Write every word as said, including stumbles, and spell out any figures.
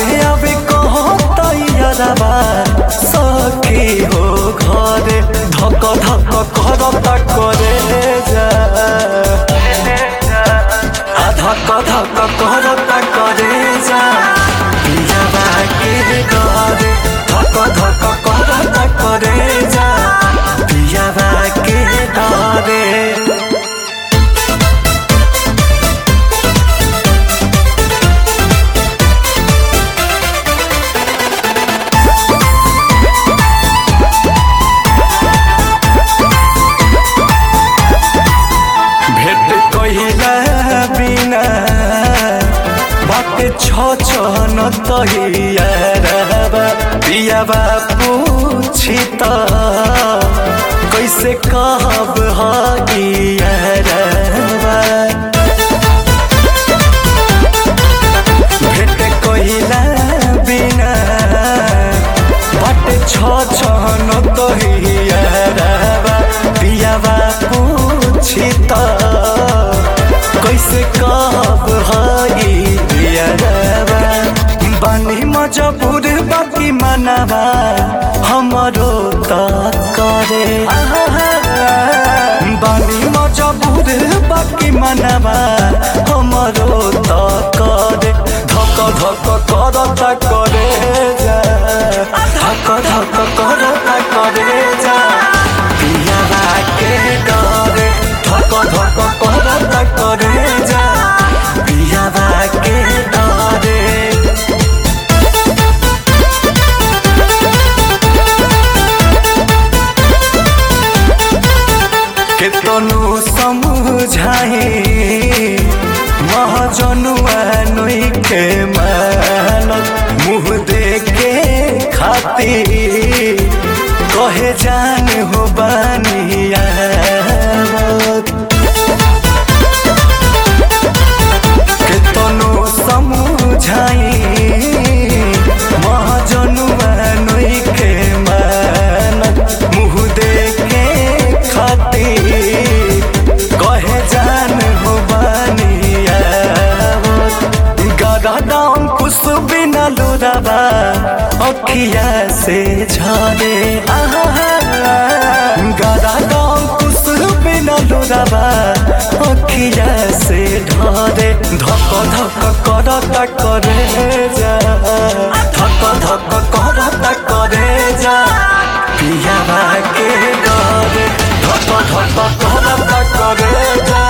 आवे आवे कहता यारबा सखी हो घरे धक धक करता करे जा धक धक करता करे जा पियाबा के डरे धक धक करता करे जा पियाबा के डरे। छो छो न तहियारबा पियाबा पूछी त कैसे कहब हगियारबा भेट कहिला बिना बाटे छो छो न तहियारबा पियाबा पूछी त कैसे कहब हगी बानी मजबूर बाकी मनावा हमरो त करे बानी मजबूर बाकी मनावा हमरो त करे धक धक करता करे जा धक धक करता करे जा पियाबा के डरे धक धक करता करे जा पियाबा के डरे। केतनु समझाए महाजनुआ नई के मानत मुँह देखे खातिर कहे जान हो बानिया केतनु समझाए महाजनुआ नई के मानत मुँह देखे खातिर कहे जान हो बानिया गदाम कुछ बिना लुराबा अखिया से झरे गदाम कुछ बिना लुराबा अखिया से ढरे धक धक करता करे जा धक धक करता करे जा पियाबा के डरे धक धक करता करे जा